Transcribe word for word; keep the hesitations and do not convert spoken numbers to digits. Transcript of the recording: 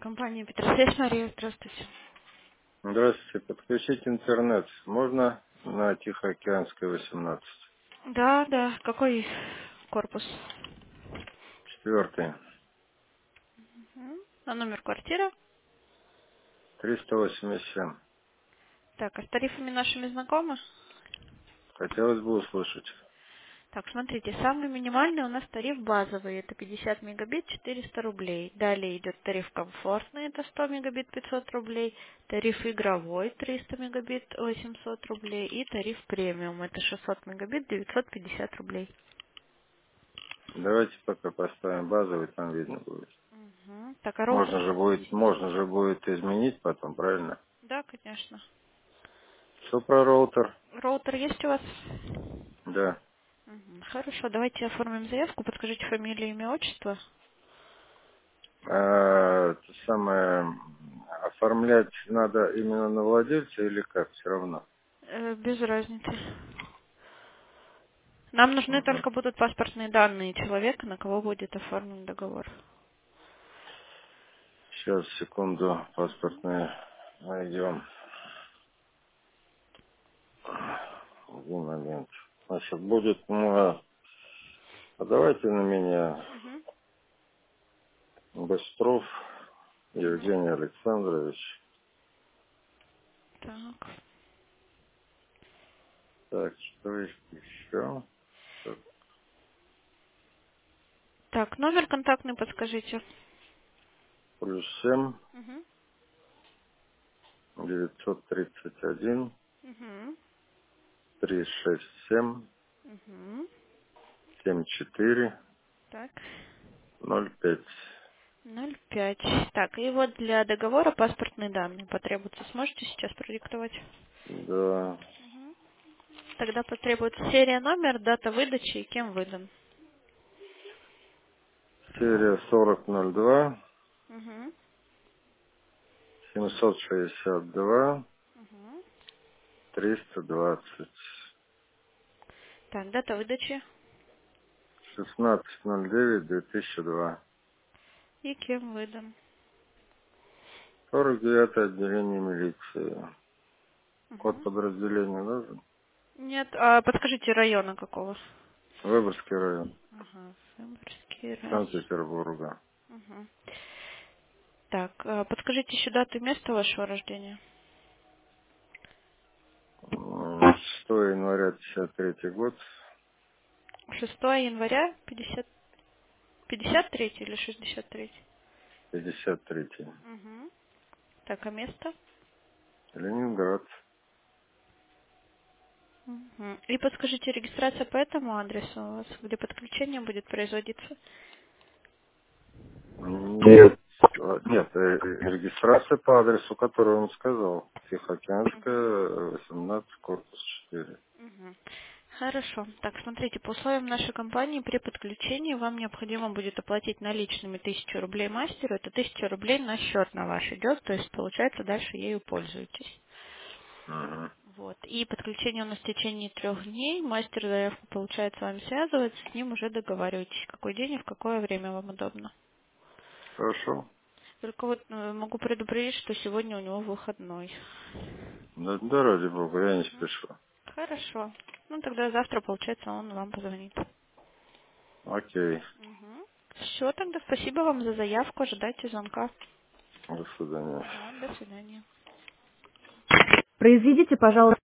Компания Петросвязь, Мария, здравствуйте. Здравствуйте. Подключить интернет можно на Тихоокеанской восемнадцать? Да, да, какой корпус? Четвертый. Мгм. А номер квартиры? триста восемьдесят семь. Так, а с тарифами нашими знакомы? Хотелось бы услышать. Так, смотрите, самый минимальный у нас тариф базовый, это пятьдесят мегабит, четыреста рублей. Далее идет тариф комфортный, это сто мегабит, пятьсот рублей. Тариф игровой, триста мегабит, восемьсот рублей. И тариф премиум, это шестьсот мегабит, девятьсот пятьдесят рублей. Давайте пока поставим базовый, там видно будет. Мгм. Так, а роутер Можно же будет, есть? можно же будет изменить потом, правильно? Да, конечно. Что про роутер? Роутер есть у вас? Да. Мгм. Хорошо, давайте оформим заявку. Подскажите фамилию, имя, отчество. А, то самое, оформлять надо именно на владельца или как? Все равно. Э, без разницы. Нам нужны Угу. только будут паспортные данные человека, на кого будет оформлен договор. Сейчас, секунду, паспортные найдем. Один момент. Значит, будет, ну, а а давайте на меня Мгм. Быстров Мгм. Евгений Александрович. Так. Так, что есть еще? Так, Так, номер контактный подскажите. плюс семь Мгм. девятьсот тридцать один Мгм. три шесть семь Мгм. семь четыре Так. ноль пять. Ноль пять. Так, и вот для договора паспортные данные потребуются. Сможете сейчас продиктовать? Да, Мгм. Тогда потребуется серия, номер, дата выдачи и кем выдан. серия сорок ноль два Мгм. семьсот шестьдесят два Мгм. триста двадцать Так, дата выдачи шестнадцать ноль девять две тысячи два. и кем выдан. сорок девятое отделение милиции. Код Мгм. подразделения нужен? Нет, а подскажите района какого? Выборгский район, Ага, Выборгский район. Санкт-Петербурга. Мгм. Так, а подскажите еще дату и место вашего рождения. М, шестого января пятьдесят третий год, шестого января пятьдесят, пятьдесят третий или шестьдесят третий? пятьдесят третий. Угу. Так, а место? Ленинград. Мгм. И подскажите, регистрация по этому адресу у вас, где подключение будет производиться? Нет, а, нет, э, э, регистрация по адресу, который он сказал. Тихоокеанская, восемнадцать, корпус четыре. Мгм. Хорошо. Так, смотрите, по условиям нашей компании при подключении вам необходимо будет оплатить наличными тысячу рублей мастеру. Это тысяча рублей на счет на ваш идет, то есть получается дальше ею пользуетесь. Угу. Вот. И подключение у нас в течение трех дней. Мастер заявку получает с вами связывается, с ним уже договариваетесь, какой день и в какое время вам удобно. Хорошо. Только вот э, могу предупредить, что сегодня у него выходной. Да, да ради бога, я не Мгм. спешу. Хорошо. Ну тогда завтра, получается, он вам позвонит. Окей. Все, тогда спасибо вам за заявку, ожидайте звонка. До свидания. Ага, до свидания. Произведите, пожалуйста.